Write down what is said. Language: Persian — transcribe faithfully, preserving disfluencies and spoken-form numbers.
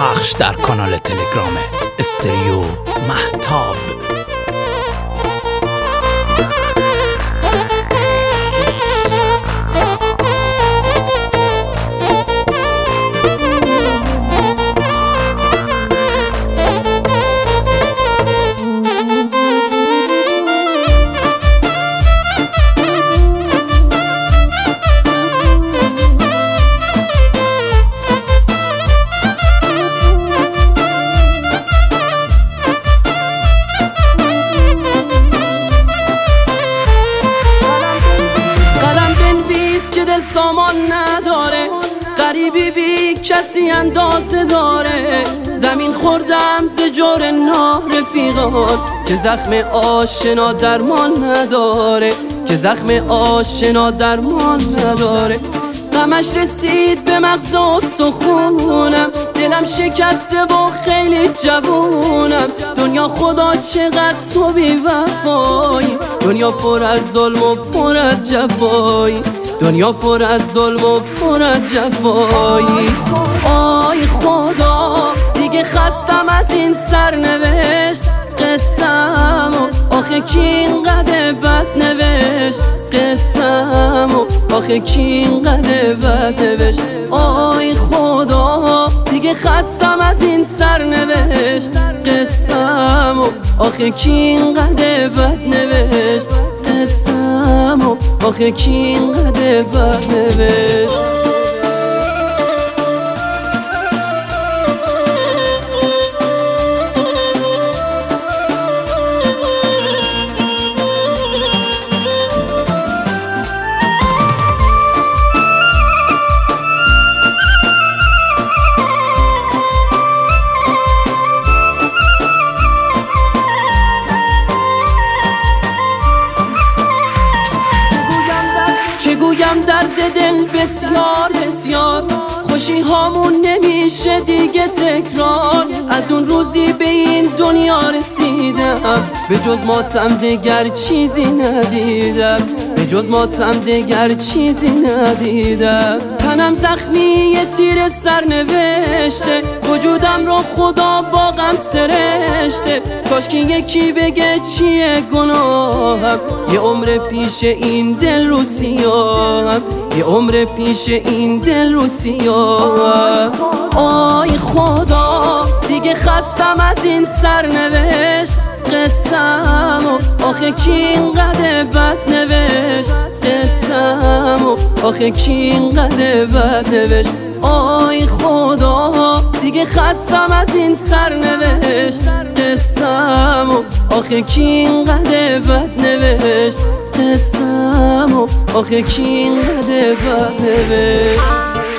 پخش در کانال تلگرام استریو مهتاب. سامان نداره، غریبی بی کسی اندازه داره. زمین خوردم ز جور نارفیقان که زخم آشنا درمان نداره، که زخم آشنا درمان نداره. غمش رسید به مغز و سخونم، دلم شکسته و خیلی جوونم. دنیا خدا چقدر تو بی وفایی، دنیا پر از ظلم و پر از جفایی، دنیا پر از ظلم و پر از جفایی. آی خدا دیگه خستم از این سرنوشت، قسمو آخه کی اینقدر بد نوشت، قسمو آخه کی اینقدر بد نوشت. آی خدا دیگه خستم از این سرنوشت، قسمو آخه کی اینقدر بد نوشت، قسمو آخه کی اینقدر بد نوشت. گویم درد دل بسیار بسیار، خوشی هامون نمیشه دیگه تکرار. از اون روزی به این دنیا رسیدم، به جز ماتم دگر چیزی ندیدم، به جز ماتم دگر چیزی ندیدم. تنم زخمی یه تیر سرنوشته، وجودم رو خدا با غم سرشته. کاش که یکی بگه چیه گناهم، یه عمر پیش این دل رو سیاهم، یه عمر پیش این دل رو سیاهم. آی خدا دیگه خستم از این سرنوشت، قسمو آخه کی اینقدر بد نوشت، قسمو آخه کی اینقدر بد نوشت. آی خدا دیگه خستم از این سرنوشت، قسمو آخه کی اینقدر بد نوشت، قسمو آخه کی اینقدر بد نوشت.